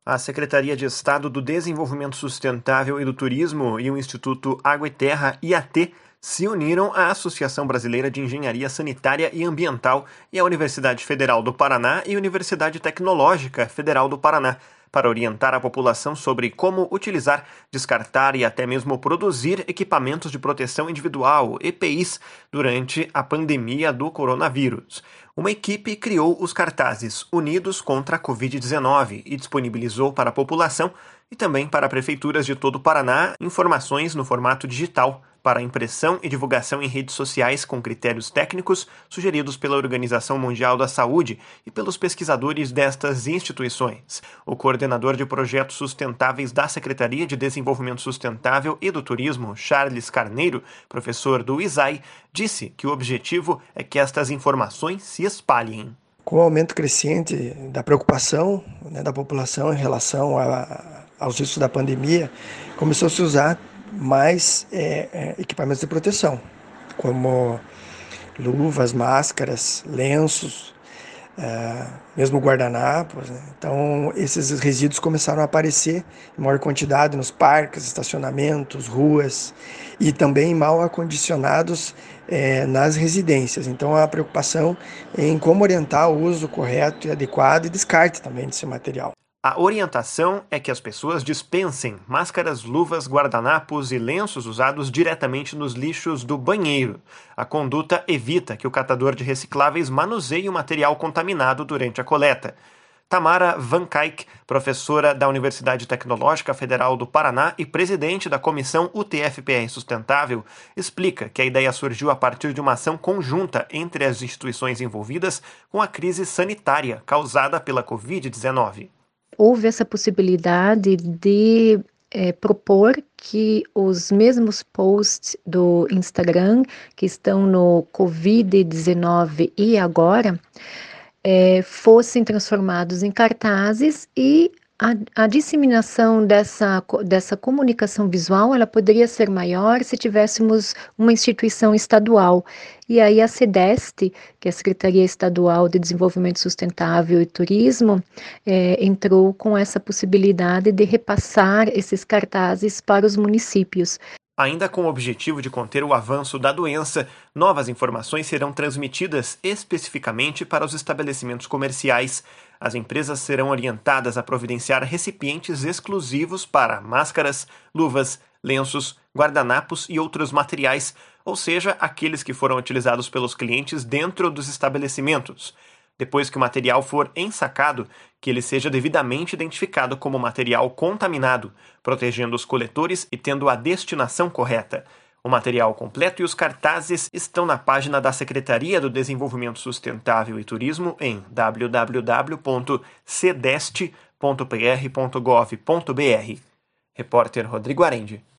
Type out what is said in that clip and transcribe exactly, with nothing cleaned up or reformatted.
A Secretaria de Estado do Desenvolvimento Sustentável e do Turismo e o Instituto Água e Terra, I A T, se uniram à Associação Brasileira de Engenharia Sanitária e Ambiental e à Universidade Federal do Paraná e Universidade Tecnológica Federal do Paraná para orientar a população sobre como utilizar, descartar e até mesmo produzir equipamentos de proteção individual, E P Is, durante a pandemia do coronavírus. Uma equipe criou os cartazes Unidos contra a covid dezenove e disponibilizou para a população e também para prefeituras de todo o Paraná informações no formato digital para impressão e divulgação em redes sociais com critérios técnicos sugeridos pela Organização Mundial da Saúde e pelos pesquisadores destas instituições. O coordenador de projetos sustentáveis da Secretaria de Desenvolvimento Sustentável e do Turismo, Charles Carneiro, professor do I S A I, disse que o objetivo é que estas informações se espalhem. Com o aumento crescente da preocupação, né, da população em relação a, aos riscos da pandemia, começou a se usar mais é, é, equipamentos de proteção, como luvas, máscaras, lenços, é, mesmo guardanapos, né? Então, esses resíduos começaram a aparecer em maior quantidade nos parques, estacionamentos, ruas e também mal acondicionados é, nas residências. Então, a preocupação em como orientar o uso correto e adequado e descarte também desse material. A orientação é que as pessoas dispensem máscaras, luvas, guardanapos e lenços usados diretamente nos lixos do banheiro. A conduta evita que o catador de recicláveis manuseie o material contaminado durante a coleta. Tamara Van Kijk, professora da Universidade Tecnológica Federal do Paraná e presidente da Comissão U T F P R Sustentável, explica que a ideia surgiu a partir de uma ação conjunta entre as instituições envolvidas com a crise sanitária causada pela covid dezenove. Houve essa possibilidade de é, propor que os mesmos posts do Instagram que estão no covid dezenove e agora é, fossem transformados em cartazes e a, a disseminação dessa, dessa comunicação visual ela poderia ser maior se tivéssemos uma instituição estadual. E aí a SEDEST, que é a Secretaria Estadual de Desenvolvimento Sustentável e Turismo, é, entrou com essa possibilidade de repassar esses cartazes para os municípios. Ainda com o objetivo de conter o avanço da doença, novas informações serão transmitidas especificamente para os estabelecimentos comerciais. As empresas serão orientadas a providenciar recipientes exclusivos para máscaras, luvas, lenços, guardanapos e outros materiais, ou seja, aqueles que foram utilizados pelos clientes dentro dos estabelecimentos. Depois que o material for ensacado, que ele seja devidamente identificado como material contaminado, protegendo os coletores e tendo a destinação correta. O material completo e os cartazes estão na página da Secretaria do Desenvolvimento Sustentável e Turismo em w w w ponto cedeste ponto p r ponto gov ponto b r. Repórter Rodrigo Arendi.